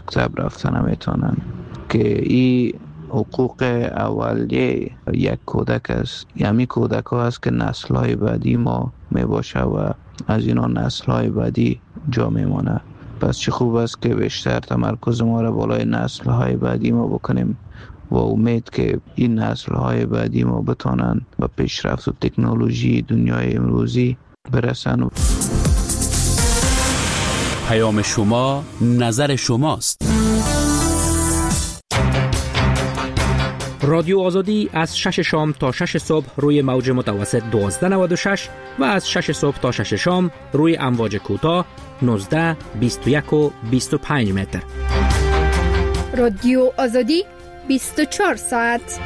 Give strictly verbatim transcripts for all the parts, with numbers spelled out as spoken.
مکتب رفتن نمیتونن که این حقوق اولیه یک کودک است. یعنی کودک ها است که نسل های بعدی ما می باشه و از اینا نسل های بعدی جا میمانه. پس چه خوب است که بیشتر تمرکز ما را بالای نسل های بعدی ما بکنیم و امید که این نسل های بعدی ما بتونن به پیشرفت و تکنولوژی دنیای امروزی برسن. پیام شما نظر شماست. رادیو آزادی از شش شام تا شش صبح روی موج متوسط دوازده نود و شش و از شش صبح تا شش شام روی امواج کوتاه نوزده بیست و یک و بیست و پنج متر. رادیو آزادی بیست و چهار ساعت.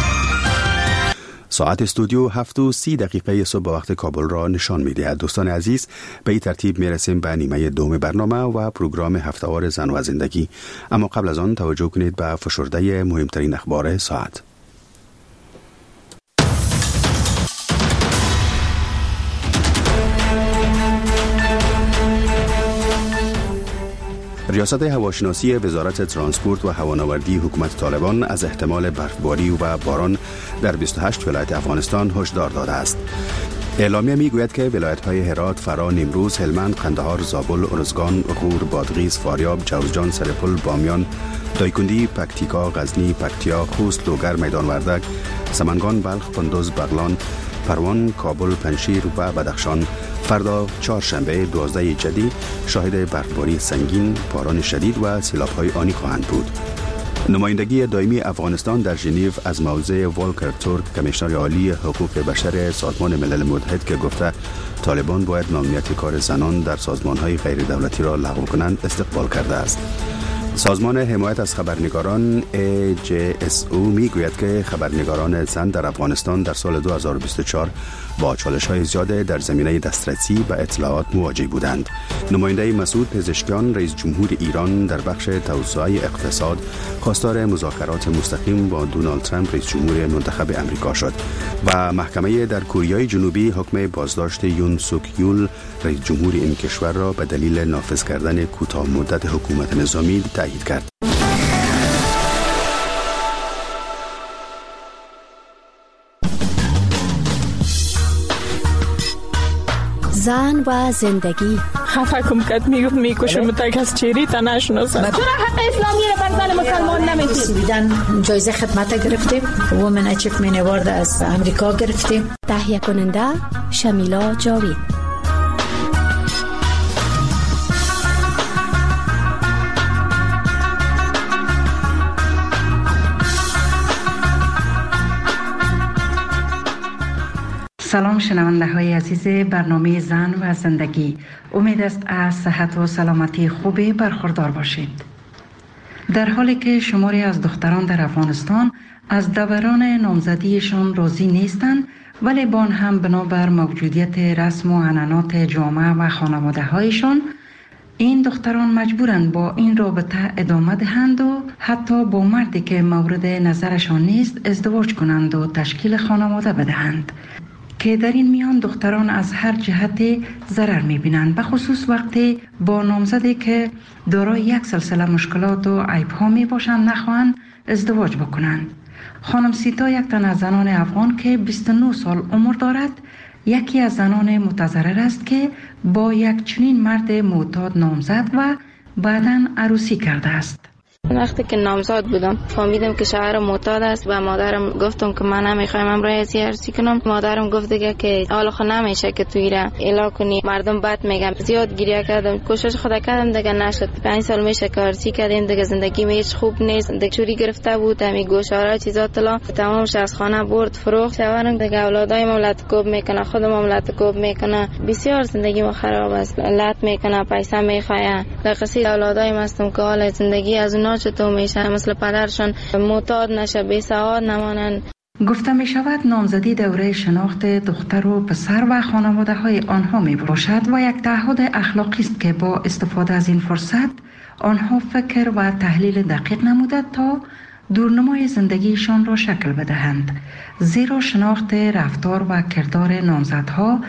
ساعت استودیو هفت و سی دقیقه صبح با وقت کابل را نشان می‌دهد. دوستان عزیز، به این ترتیب میرسیم به نیمه دوم برنامه و پروگرام هفته‌وار زن و زندگی. اما قبل از آن توجه کنید به فشرده مهمترین اخبار ساعت. ریاست هواشناسی وزارت ترانسپورت و هوانوردی حکومت طالبان از احتمال برفباری و باران در بیست و هشت ولایت افغانستان هشدار داده است. اعلامیه میگوید که ولایت‌های هرات، فرا، نیمروز، هلمند، قندهار، زابل، ارزگان، غور، بادغیس، فاریاب، جوزجان، سرپل، بامیان، دایکندی، پکتیکا، غزنی، پکتیا، خوست، لوگر، میدان وردک، سمنگان، بلخ، کندوز، بغلان، پروان، کابل، پنشیر و بدخشان فردا چهارشنبه دوازده جدی شاهد برفباری سنگین، باران شدید و سیلاب‌های آنی خواهند بود. نمایندگی دائمی افغانستان در ژنو از موضع والکر تورک، کمیشنر عالی حقوق بشر سازمان ملل متحد که گفته طالبان باید ممنوعیت کار زنان در سازمان‌های غیر دولتی را لغو کنند، استقبال کرده است. سازمان حمایت از خبرنگاران ای جی اس او میگوید که خبرنگاران زن در افغانستان در سال دو هزار و بیست و چهار با چالش‌های زیاد در زمینه دسترسی به اطلاعات مواجه بودند. نماینده مسعود پزشکیان، رئیس جمهور ایران در بخش توسعه اقتصاد، خواستار مذاکرات مستقیم با دونالد ترامپ رئیس جمهور منتخب امریکا شد و محکمه در کره جنوبی حکم بازداشت یون سوک یول رئیس جمهور این کشور را به دلیل نافذ کردن کوتاه مدت حکومت نظامی تایید کرد. زن و زندگی. خفه کم کت میگفت میکشم تا کس چیری تا نشناسم. چرا حق اسلامی رو بر زن مسلمان نمیدید؟ دیدن جایزه خدمت گرفتیم، وومن اچیومنت اوارد از امریکا گرفتیم. تهیه کننده شمیلا جاوید. سلام شنونده های عزیز برنامه زن و زندگی، امید است از صحت و سلامتی خوبی برخوردار باشید. در حالی که شماری از دختران در افغانستان از دوران نامزدیشان راضی نیستند، ولی با آن هم بنابر موجودیت رسم و عنعنات جامعه و خانواده هایشان، این دختران مجبورند با این رابطه ادامه دهند و حتی با مردی که مورد نظرشان نیست ازدواج کنند و تشکیل خانواده بدهند، که در این میان دختران از هر جهت ضرر می‌بینند، به خصوص وقتی با نامزدی که دارای یک سلسله مشکلات و عیب‌ها میباشند نخواهند ازدواج بکنند. خانم سیتا یک تن از زنان افغان که بیست و نه سال عمر دارد، یکی از زنان متضرر است که با یک چنین مرد معتاد نامزد و بعداً عروسی کرده است. وقتی که نامزد بودم فهمیدم که شوهرم معتاد است و مادرم گفتم که من نمیخوایم امروز عروسی کنم. مادرم گفت دیگه که حالا خود نمیشه که توی را اعلام کنی، مردم بد میگن. زیاد گریه کردم، کوشش خدا کردم دیگه نشد. پنج سال میشه که عروسی کردیم دیگه، زندگی میش خوب نیست. دیگه چوری گرفته بود، همین گوشواره چیزا طلا تمام از خانه برد فروخت. شوهرم دیگه اولادای مملت کوب میکنه، خود مملت کوب میکنه. بسیار زندگی ما خراب است، لط میکنه، پیسه میخواه. در قصید اولادای مستم که حال زندگی از اونا چطور میشه، مثل پدرشون معتاد نشه، بی سواد نمانن. گفته می شود نامزدی دوره شناخت دختر و پسر و خانواده های آنها می باشد و یک تعهد اخلاقی است که با استفاده از این فرصت آنها فکر و تحلیل دقیق نموده تا دورنمای زندگیشان را شکل بدهند. زیرا شناخت رفتار و کردار نامزدها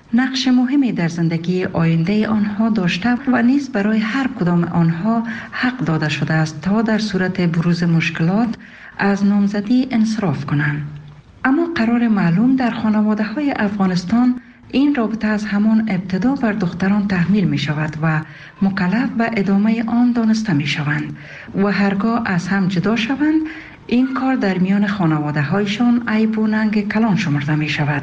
نقش مهمی در زندگی آینده آنها داشته و نیز برای هر کدام آنها حق داده شده است تا در صورت بروز مشکلات از نامزدی انصراف کنند. اما قرار معلوم در خانواده های افغانستان این رابطه از همان ابتدا بر دختران تحمیل می شود و مکلف به ادامه آن دانسته می شوند و هرگاه از هم جدا شوند این کار در میان خانواده هایشان عیب و ننگ کلان شمرده می شود.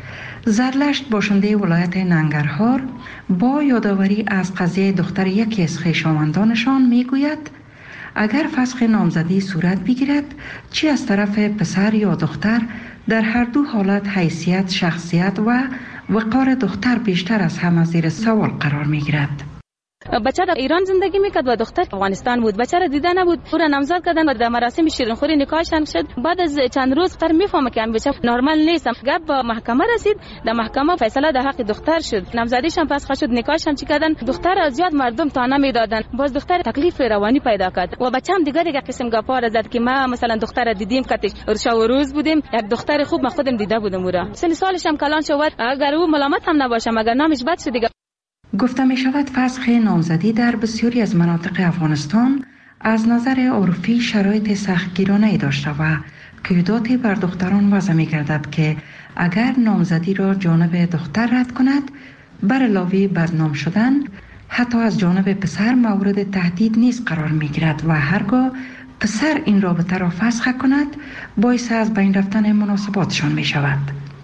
زرلشت باشنده ولایت ننگرهار با یادآوری از قضیه دختر یکی از خویشاوندانشان می گوید اگر فسخ نامزدی صورت بگیرد چی از طرف پسر یا دختر در هر دو حالت حیثیت، شخصیت و وقار دختر بیشتر از همه زیر سوال قرار می گیرد. بچه در ایران زندگی میکرد و دختر افغانستان بود. بچه را دیده نبود. او را نامزد کردن و در مراسم شیرینخوری نکاحشان شد. بعد از چند روز دختر میفهمه که این بچه نرمال نیست. گپ به محکمه رسید. در محکمه فیصله در حق دختر شد. نامزدیشان فسخ شد. نکاحشان چی کردن؟ دختر از زیاد مردم طعنه میدادن. باز دختر تکلیف روانی پیدا کرد. و بچه‌م دیگر یک قسم گپا را زد که ما مثلا دختر دیدیم کاتش شب و روز بودیم. یک دختر خوب ما خودم دیده بودم او را. سن سالش هم کلان شد. اگر او ملامت هم نباشه مگر نامش بد شد دیگه. گفته می شود فسخ نامزدی در بسیاری از مناطق افغانستان از نظر عرفی شرایط سختگیرانه‌ای داشته و قیوداتی بر دختران وضع می گردد که اگر نامزدی را جانب دختر رد کند بر علاوه بدنام شدن حتی از جانب پسر مورد تهدید نیز قرار می گیرد و هرگاه پسر این رابطه را فسخ کند باعث از بین رفتن مناسباتشان می شود.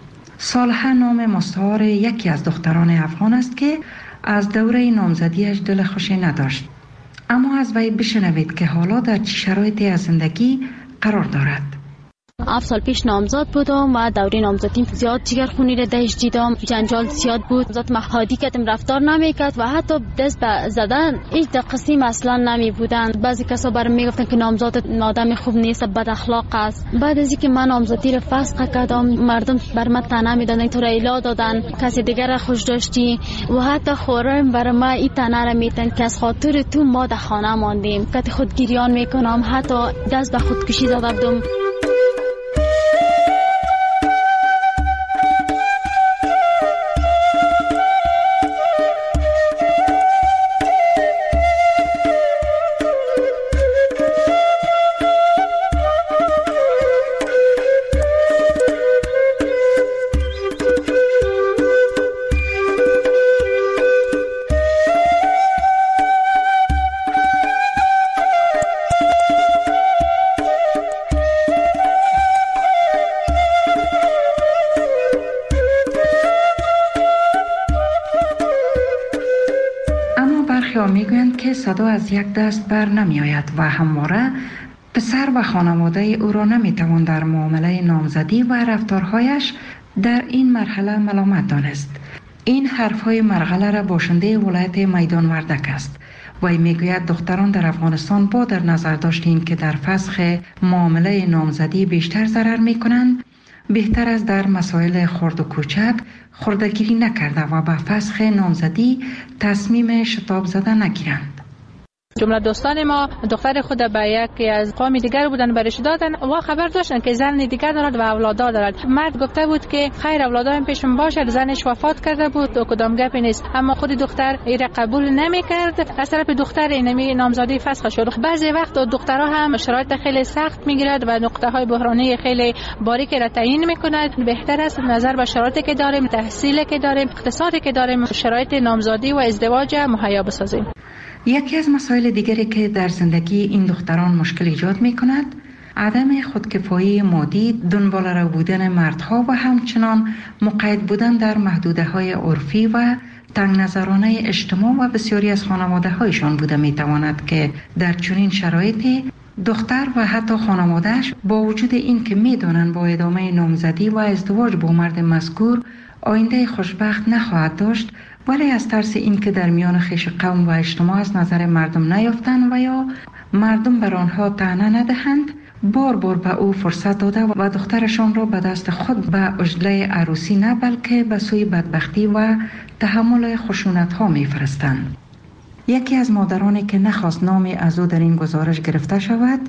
صالحه نام مستعار یکی از دختران افغان است که از دوره نامزدیش دل خوشی نداشت. اما از وی بشنوید که حالا در چه شرایطی از زندگی قرار دارد. هفت سال پیش نامزد بودم و دوره نامزدیم زیاد جگرخونی را دهش دیدم. جنجال زیاد بود. ذات محادی کردم رفتار نمیکرد و حتی دست به زدن هیچ دقیقی اصلا نمی بودند. بعضی کسا برام میگفتن که نامزد آدم خوب نیست، بد اخلاق است. بعد از اینکه من نامزدی را فسخ کردم مردم بر من طعنه میدادن، تو را الا دادن، کسی دیگر را خوش داشتی و حتی خورم بر ما این طعنه را میدن که از خاطر تو ما در خانه ماندیم. که خود گریان میکنم، حتی دست به خودکشی زده بودم. میگویند که صدا از یک دست بر نمی آید و همواره پسر و خانواده او را نمی توان در معامله نامزدی و رفتارهایش در این مرحله ملامت دانست. این حرفهای مرغله را باشنده ولایت میدان وردک است و میگوید دختران در افغانستان با در نظر داشتیم که در فسخ معامله نامزدی بیشتر ضرر می کنند، بهتر است در مسائل خرد و کوچک خردگیری نکرده و به فسخ نامزدی تصمیم شتاب زده نگیرند. جمله دوستان ما دختر خود به یکی از قوم دیگر بودن برش دادن و خبر داشتن که زن دیگر دارد و اولادا دارد. مرد گفته بود که خیر اولادام پیشم باشد، زنش وفات کرده بود و کدام گپی نیست. اما خود دختر این را قبول نمیکرد. از طرف دختر اینمی نامزدی فسخ شد. بعضی وقت دخترها هم شرایط خیلی سخت میگیرد و نقطه های بحرانی خیلی باریکی را تعیین میکند. بهتر است نظر به شرایطی که داریم، تحصیلی که داریم، اقتصادی که داریم، شرایط نامزدی و ازدواج مهیا بسازیم. یکی از مسائل دیگری که در زندگی این دختران مشکل ایجاد می کند عدم خودکفایی مادی، دنبال رو بودن مردها و همچنان مقید بودن در محدوده های عرفی و تنگ نظرانه اجتماع و بسیاری از خانواده هایشان بوده می تواند که در چنین شرایطی دختر و حتی خانوادهش با وجود این که می دانند با ادامه نامزدی و ازدواج با مرد مذکور آینده خوشبخت نخواهد داشت، ولی از ترس این که در میان خویش قوم و اجتماع از نظر مردم نیافتند و یا مردم بر آنها طعنه ندهند بار بار به او فرصت داده و دخترشان را به دست خود به عجله عروسی نه بلکه به سوی بدبختی و تحمل خشونت ها می فرستند. یکی از مادرانی که نخواست نامی از او در این گزارش گرفته شود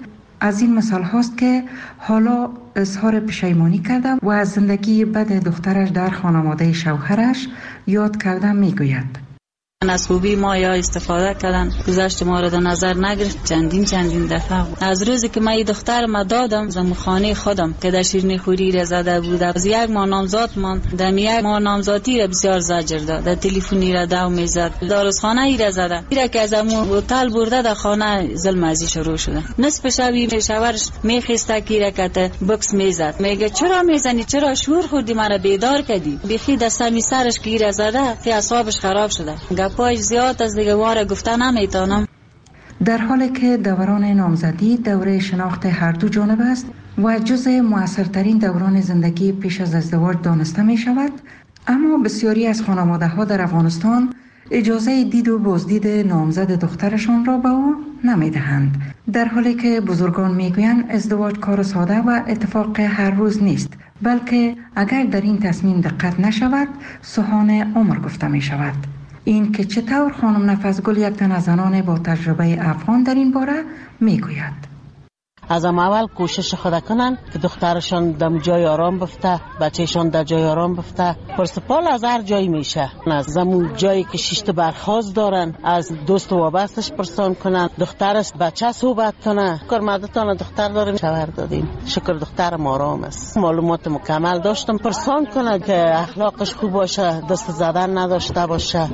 از این مثال هاست که حالا اظهار پشیمانی کرده و از زندگی بد دخترش در خانواده شوهرش یاد کرده میگوید. از خوبی ما یا استفاده کردن، گذشت ما را در نظر نگرفت. چندین چندین دفعه از روزی که من این دختر ما دادم زمو خانه خودم که در شیرینی خوری را زده بود، از یک ماه نامزاد من در یک ماه نامزادی را بسیار زجر داد، در تلفنی را دو میزد، داروخانه ای را زده، ایرا که از امو هتل برده در خانه ظلم ازی شروع شده. نصف شبی شوهرش میخسته که ایرا که بکس میزد، میگه چرا میزنی، چرا شور خوردی، مرا بیدار کردی. بخی دستمی سرش که ایرا زده که اعصابش خراب شده، پای زیاد از دیگه واره گفته نمیتونم. در حالی که دوران نامزدی دوره شناخت هر دو جانب است و جزء موثرترین دوران زندگی پیش از ازدواج دانسته می شود، اما بسیاری از خانواده ها در افغانستان اجازه دید و بازدید نامزد دخترشان را به او نمی دهند، در حالی که بزرگان می گویند ازدواج کار ساده و اتفاق هر روز نیست، بلکه اگر در این تصمیم دقت نشود سوهان عمر گفته می شود. این که چطور خانم نفسگل یک تن از زنان با تجربه افغان در این باره میگوید. از اول کوشش خود کنن که دخترشان در جای آرام بفته، بچهشان در جای آرام بفته. پرسپال از هر جایی میشه، از زمون جایی که شیشت برخواست دارن از دوست و وابستش پرسان کنن، دخترش بچه صحبت کنه. کرمدتان دختر داریم، شوهر دادیم، شکر دخترم آرام است، معلومات مکمل داشتم، پرسان کنه که اخلاقش خوب باشه، دست زدن نداشته باشه.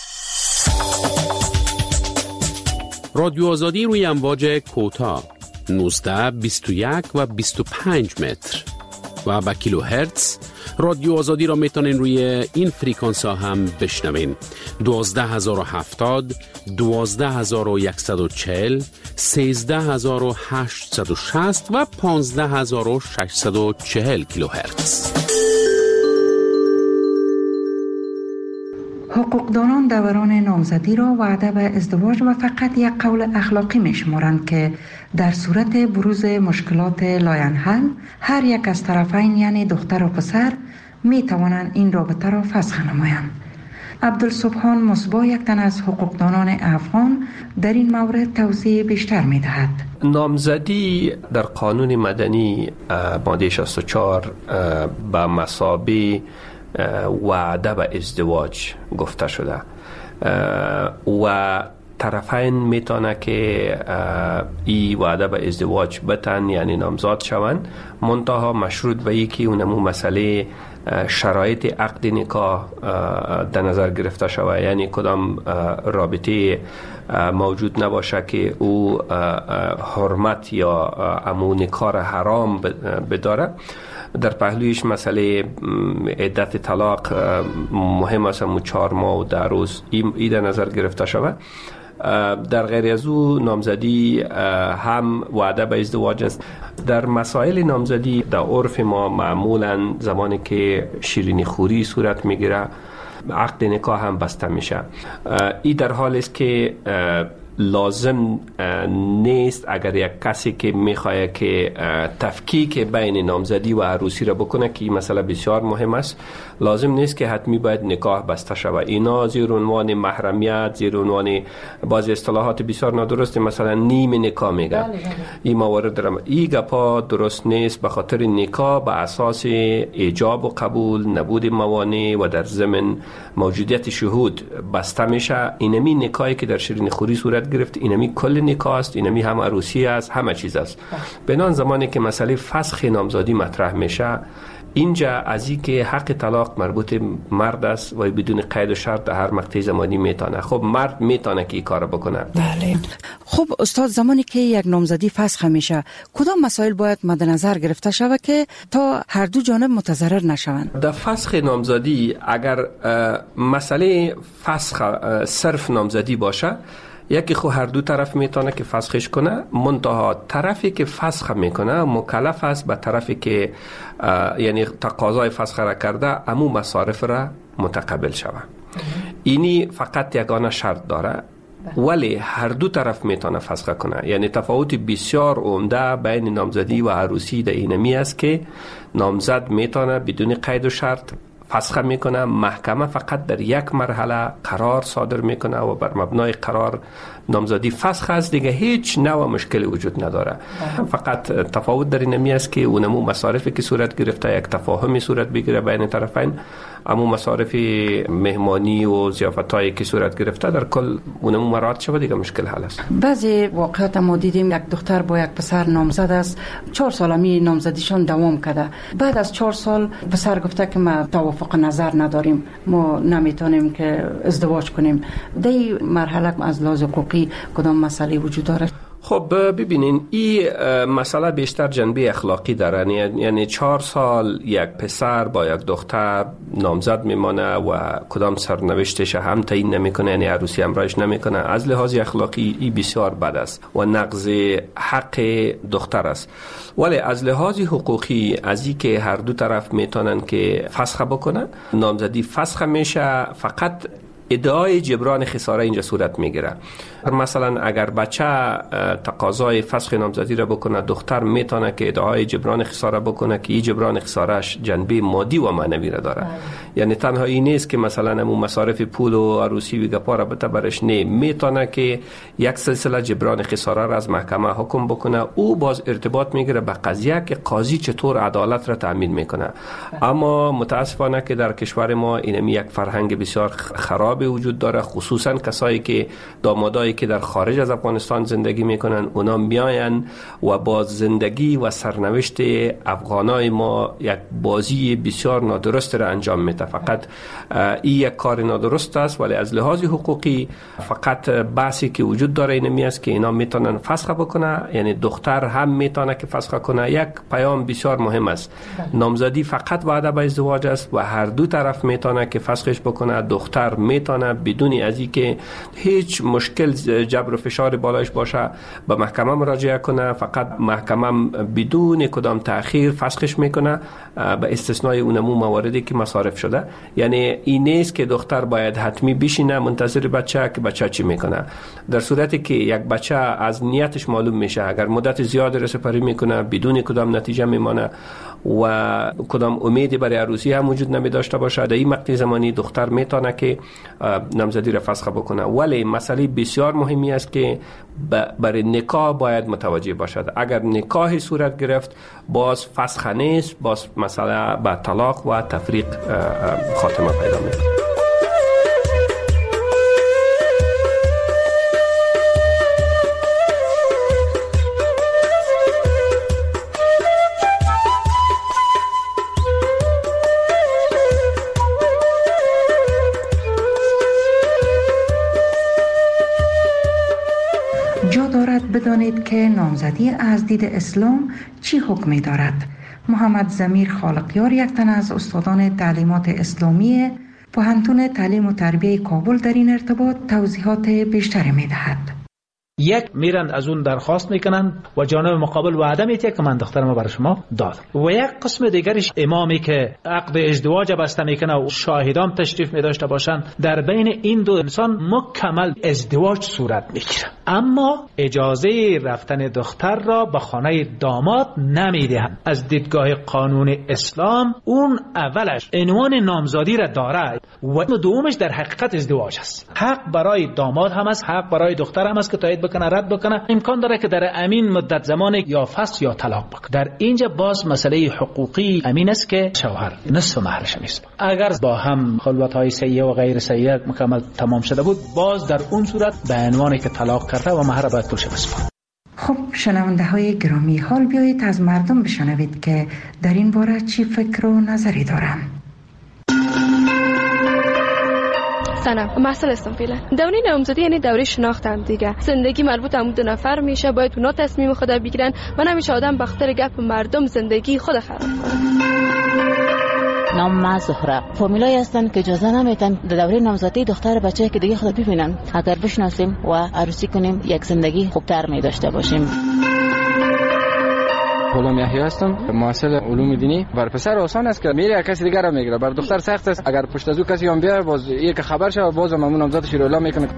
رادیو آزادی روی امواج کوتاه نوزده، بیست و یک و بیست و پنج متر و با کیلو هرتز. رادیو آزادی را میتونین روی این فریکانس ها هم بشنوین: دوازده هزار و هفتاد، دوازده هزار و صد و چهل، سیزده هزار و هشتصد و شصت و پانزده هزار و ششصد و چهل کیلو هرتز. حقوقدانان دوران نامزدی را وعده به ازدواج و فقط یک قول اخلاقی می شمارند که در صورت بروز مشکلات لاینحل هر یک از طرفین یعنی دختر و پسر می توانند این رابطه را فسخ نمایند. عبدالسبحان مصباح یک تن از حقوقدانان افغان در این مورد توضیح بیشتر می دهد. نامزدی در قانون مدنی ماده شصت و چهار به مثابه وعده به ازدواج گفته شده و طرفین میتونه که ای وعده به ازدواج بتن یعنی نامزاد شوند، منتها مشروط به یکی اونمو مسئله شرایط عقد نکاح در نظر گرفته شود، یعنی کدام رابطه موجود نباشه که او حرمت یا امو نکاح حرام بداره. در پهلویش مسئله عدت طلاق مهم است، همون چهار ماه و ده روز ای در نظر گرفته شود. در غیر از او نامزدی هم وعده به ازدواج است. در مسائل نامزدی در عرف ما معمولا زمانی که شیرینی خوری صورت میگیره عقد نکاح هم بسته میشه. ای در حال است که لازم نیست اگر یک کسی که میخواد که تفکیک بین نامزدی و عروسی را بکنه که این مسئله بسیار مهم است، لازم نیست که حتمی باید نکاح بسته شود. اینا زیر عنوان محرمیت، زیر عنوان بعضی اصطلاحات بسیار نادرست مثلا نیم نکاح میگه، این موارد درم ای گپا درست نیست، به خاطر نکاح به اساس ایجاب و قبول، نبود موانع و در ضمن موجودیت شهود بسته میشه. اینمی نکاحی که در شیرینی خوری صورت گرفت اینمی کل نکاح است، اینمی هم عروسی است، همه چیز است. بنان زمانی که مسئله فسخ نامزدی مطرح میشه، اینجا از این که حق طلاق مربوط مرد است و بدون قید و شرط در هر مقطع زمانی میتونه. خب مرد میتونه که این کار بکنه. بله. خب استاد، زمانی که یک نامزدی فسخ میشه کدام مسائل باید مد نظر گرفته شود که تا هر دو جانب متضرر نشوند؟ در فسخ نامزدی اگر مسئله فسخ صرف نامزدی باشه، یکی خو هر دو طرف میتونه که فسخش کنه، منتها طرفی که فسخ میکنه مکلف است به طرفی که یعنی تقاضای فسخ را کرده امو مصارف را متقبل شود. اینی فقط یگانه شرط داره، ولی هر دو طرف میتونه فسخ کنه. یعنی تفاوت بسیار عمده بین نامزدی و عروسی در اینمی است که نامزد میتونه بدون قید و شرط فسخ میکنه، محکمه فقط در یک مرحله قرار صادر میکنه و بر مبنای قرار نامزدی فسخ است دیگه هیچ نوع مشکلی وجود نداره. فقط تفاوت در این می است که اونمو مصارفی که صورت گرفته یک تفاهمی صورت بگیره بین طرفین، اما مصارف مهمانی و ضیافتایی که صورت گرفته در کل اونمو مراعات شود دیگه مشکل حل است. بعضی واقعات ما دیدیم یک دختر با یک پسر نامزد است، چهار سال می نامزدیشان دوام کرده. بعد از چهار سال پسر گفته که ما توافق نظر نداریم، ما نمیتونیم که ازدواج کنیم. در مرحله از لحاظ حقوقی کدام مسئله وجود دارد؟ خب ببینین این مسئله بیشتر جنبه اخلاقی داره، یعنی چهار سال یک پسر با یک دختر نامزد میمانه و کدام سرنوشتش هم تعیین نمیکنه، یعنی عروسی همراهش نمیکنه. از لحاظ اخلاقی این بسیار بد است و نقض حق دختر است. ولی از لحاظ حقوقی از این که هر دو طرف میتونن که فسخ بکنن، نامزدی فسخ میشه، فقط ادعای جبران خساره اینجا صورت میگیره. مثلا اگر بچه تقاضای فسخ نامزدی را بکنه، دختر میتونه که ادعای جبران خساره بکنه که این جبران خسارهش جنبه مادی و معنوی را داره. یعنی تنها این نیست که مثلا همون مصارف پول و عروسی و گپا را بده برش، نه، میتونه که یک سلسله جبران خساره را از محکمه حکم بکنه. او باز ارتباط میگیره به قضیه که قاضی چطور عدالت را تامین میکنه. اما متاسفانه که در کشور ما این یک فرهنگ بسیار خراب وجود داره، خصوصا کسایی که دامادایی که در خارج از افغانستان زندگی میکنن، اونا میاین و با زندگی و سرنوشت افغانای ما یک بازی بسیار نادرست را انجام میده. فقط این یک کار نادرست است، ولی از لحاظ حقوقی فقط بحثی که وجود داره این می است که اینا میتونن فسخ بکنه، یعنی دختر هم میتونه که فسخ کنه. یک پیام بسیار مهم است، نامزدی فقط وعده به ازدواج است و هر دو طرف میتونه که فسخش بکنه. دختر میتونه بدون از اینکه هیچ مشکل جبر و فشار بالایش باشه به محکمه مراجعه کنه، فقط محکمه بدون کدام تأخیر فسخش میکنه به استثنای اونمو مواردی که مصارف شده. یعنی این نیست که دختر باید حتمی بشینه منتظر بچه که بچه چی میکنه. در صورتی که یک بچه از نیتش معلوم میشه، اگر مدت زیاد رسپری میکنه بدون کدام نتیجه میمانه و کدام امیدی برای عروسی هم وجود نمی داشته باشه، در این مقطع زمانی دختر میتونه که نامزدی را فسخ بکنه. ولی مسئله بسیار مهمی است که برای نکاح باید متوجه باشد. اگر نکاح صورت گرفت باز فسخ نیست، باز مسئله به طلاق و تفریق خاتمه پیدا میکنه. بدانید که نامزدی از دید اسلام چی حکمی دارد. محمد ضمیر خالقیار، یک تن از استادان تعلیمات اسلامی پوهنتون تعلیم و تربیه کابل، در این ارتباط توضیحات بیشتری می دهد. یک، میرن از اون درخواست میکنن و جانب مقابل وعده میده که من دخترمو برای شما دادم. و یک قسم دیگرش امامی که عقد ازدواج بسته میکنه و شاهدان تشریف میداشته باشن، در بین این دو انسان مکمل ازدواج صورت میگیره، اما اجازه رفتن دختر را به خانه داماد نمیدهند. از دیدگاه قانون اسلام اون اولش عنوان نامزادی را داره و دومش در حقیقت ازدواج است. حق برای داماد هم است، حق برای دختر هم است که تایید بکنه، رد بکنه. امکان داره که در امین مدت زمان یا فسخ یا طلاق بکنه. در اینجا باز مسئله حقوقی امین است که شوهر نصف مهرش میسپاره. اگر با هم خلوت‌های سیئه و غیر سیئه مکمل تمام شده بود، باز در اون صورت به عنوانی که طلاق کرده و مهر باید پولش بسپاره. خب شنونده های گرامی، حال بیایید از مردم بشنوید که در این باره چی فکر و نظری دارند. سلام، مسئله هستم فعلا. دوره نامزدی یعنی دوره شناخت هم دیگه. زندگی مربوط هم دو نفر میشه، باید اونا تصمیم خود بگیرن و نمیشه آدم به خاطر گپ مردم زندگی خود خراب کنه. نام ما زهره. فامیلایی هستن که اجازه نمیدن در دوره نامزدی دختر بچه که دیگه خود ببینن. اگر بشناسیم و عروسی کنیم یک زندگی خوبتر می داشته باشیم. غلام یحیی هستم، محصل علوم دینی. بر پسر آسان است که میره کسی دیگر رو میگیره، بر دختر سخت است. اگر پشت از او کسی هم بیاد باز یک خبر شه، باز هم اون نامزدش رو اعلام میکنه.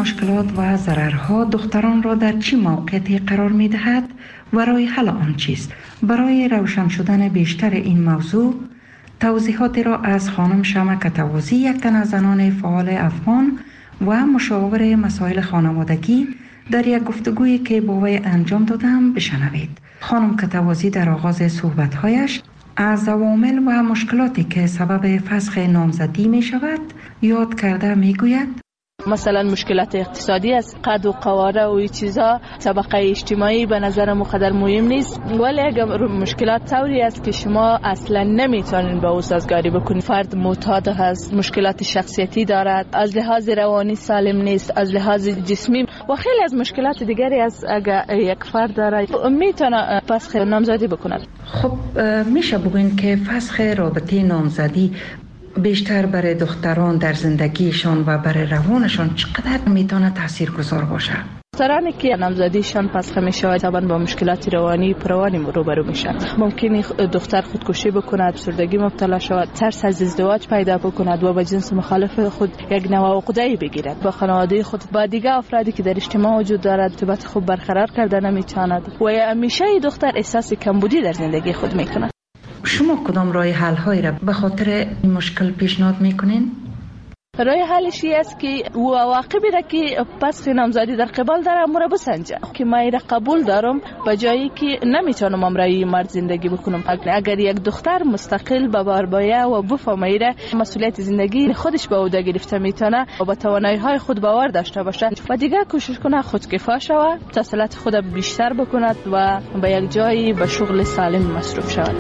مشکلات و ضررها دختران را در چه موقعیتی قرار می دهد و راه حل آن چیست؟ برای روشن شدن بیشتر این موضوع توضیحاتی را از خانم شمع کتوازی، یک تن از زنان فعال افغان و مشاور مسائل خانوادگی، در یک گفتگویی که با وی انجام دادم بشنوید. خانم کتوازی در آغاز صحبت‌هایش از عوامل و مشکلاتی که سبب فسخ نامزدی می شود یاد کرده می گوید مثلا مشکلات اقتصادی است، قد و قواره و این چیزا، طبقه اجتماعی به نظر مقدر مهم نیست، ولی اگر مشکلات طوری است که شما اصلا نمیتونین با او سازگاری بکنید. فرد معتاد هست، مشکلات شخصیتی دارد، از لحاظ روانی سالم نیست، از لحاظ جسمی و خیلی از مشکلات دیگری است. اگر یک فرد داره میتونه فسخ نامزدی بکند. خب میشه بگوین که فسخ رابطه نامزدی بیشتر برای دختران در زندگیشان و برای روانشان چقدر میتونه تاثیرگذار باشه؟ دخترانی که نامزدیشان فسخ میشه طبعا با مشکلات روانی پروانی روبرو میشن. ممکنه دختر خودکشی بکند، افسردگی مبتلا شود، ترس از ازدواج پیدا بکند و با جنس مخالف خود یک نوع عقده‌ای بگیرد. با خانواده خود، با دیگه افرادی که در اجتماع وجود دارد ارتباط خوب برقرار کرده نمیتواند و همیشه دختر احساس کمبودی در زندگی خود میکند. شما کدام راه حل هایی را به خاطر این مشکل پیشنهاد میکنین؟ راه حلش است که او عواقبی را که پس نامزدی در قبال داره امور بسنجه که من را قبول دارم به جایی که نمیتونم امرای مرد زندگی بکنم. اگر یک دختر مستقل به بار باید و بفهمه مسئولیت زندگی خودش به عهده گرفته میتونه و با توانایی های خود باور داشته باشه و دیگه کوشش کنه خودکفا شود، تحصیلات خود بیشتر بکند و به یک جایی به شغل سالم مصروف شود.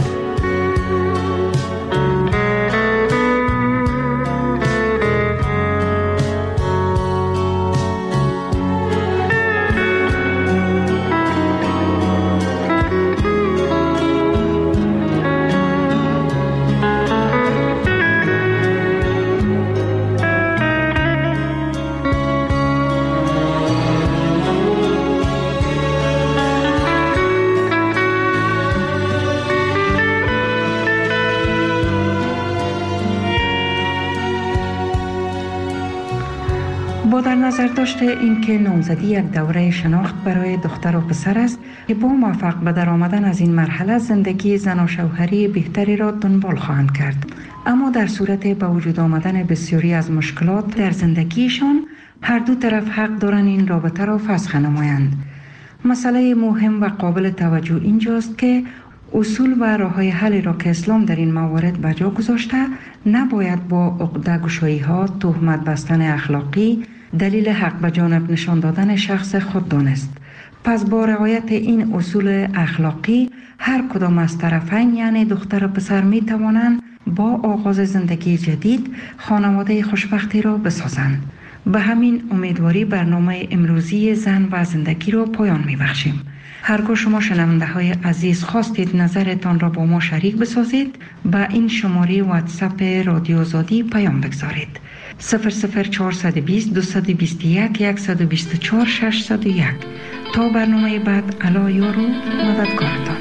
با در نظر داشته این که نامزدی یک دوره شناخت برای دختر و پسر است که با موفق به در آمدن از این مرحله زندگی زن و شوهری بهتری را دنبال خواهند کرد، اما در صورت به وجود آمدن بسیاری از مشکلات در زندگیشان هر دو طرف حق دارند این رابطه را فسخ نمایند. مسئله مهم و قابل توجه اینجاست که اصول و راه‌های حل را که اسلام در این موارد به جا گذاشته نباید با عقده گشایی ها، تهمت بستن اخلاقی، دلیل حق به جانب نشان دادن شخص خود دانست. پس با رعایت این اصول اخلاقی هر کدام از طرفین یعنی دختر و پسر می توانند با آغاز زندگی جدید خانواده خوشبختی را بسازند. به همین امیدواری برنامه امروزی زن و زندگی را پایان می بخشیم. هرگاه شما شنونده های عزیز خواستید نظرتان را با ما شریک بسازید، با این شماره واتساپ رادیو آزادی پیام بگذارید: صفر صفر چهارصد و بیست دویست و بیست و یک صد و بیست و چهار ششصد و یک. تا برنامه بعد، الا یارو مددکارتان.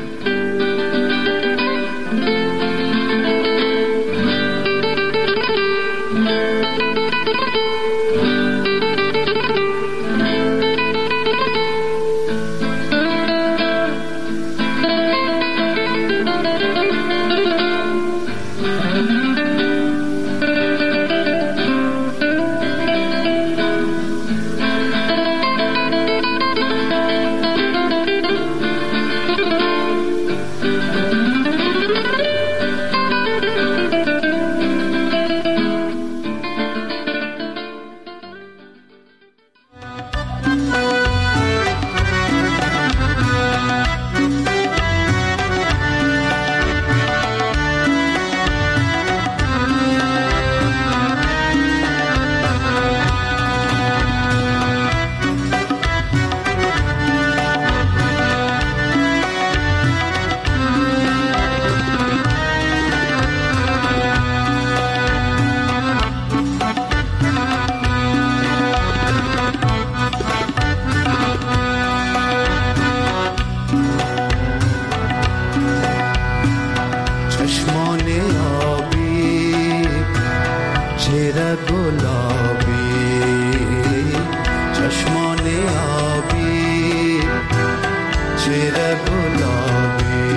چهره گلابی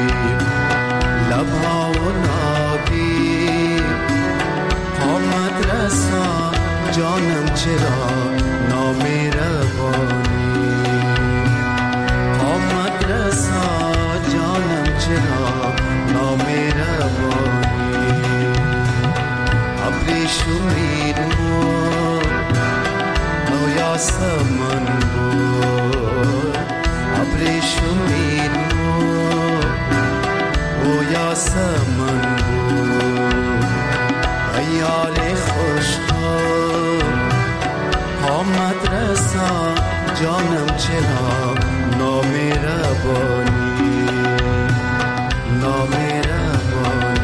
لبها و نابی آمد رسا جانم چرا نامهربانی آمد رسا جانم چرا نامهربانی ابریشمی نور نویا سمن بود ابریشمی نور نویا سمن بود ایال خوشخواب آمد رسا جانم چرا نامهربانی نامهربانی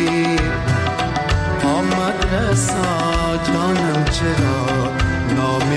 جانم چرا نام